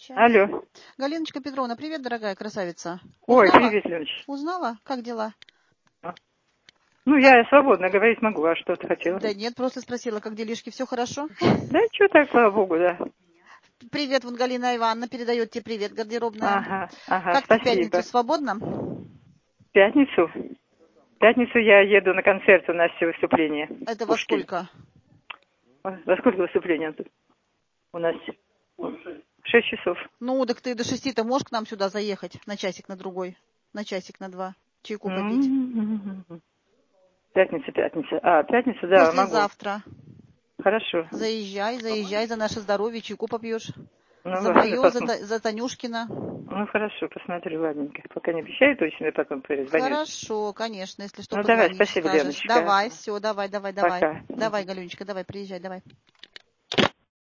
Сейчас. Алло. Галиночка Петровна, привет, дорогая красавица. Ой, Узнала? привет, Леночка. Узнала? Как дела? Ну, я свободно говорить могу, а что ты хотела? Да нет, просто спросила, как делишки, все хорошо? Да, что так, слава богу, да. Привет, вот Галина Ивановна передает тебе привет, гардеробная. Ага, Как ты в спасибо. пятницу свободна? В пятницу я еду на концерт, у нас все выступление. Это во Пушкин. сколько? Во сколько выступление у нас? 6 часов. Ну, так ты до 6-то можешь к нам сюда заехать на часик, на другой, на часик, на 2, чайку попить? Пятница. Пятница, да, могу. Послезавтра. Хорошо. Заезжай за наше здоровье, чайку попьешь. Ну, За ладно, мое, за Танюшкина. Ну, хорошо, посмотрю, ладненько. Пока не обещаю точно, я потом перезвоню. Хорошо, конечно, если что, Ну, давай, позвонишь, спасибо, скажешь. Леночка. Давай, все, давай. Пока. Давай, Галюнечка, давай, приезжай, давай.